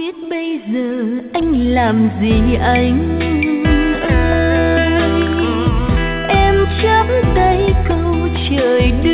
biết bây giờ anh làm gì anh ơi. Em chắp tay câu trời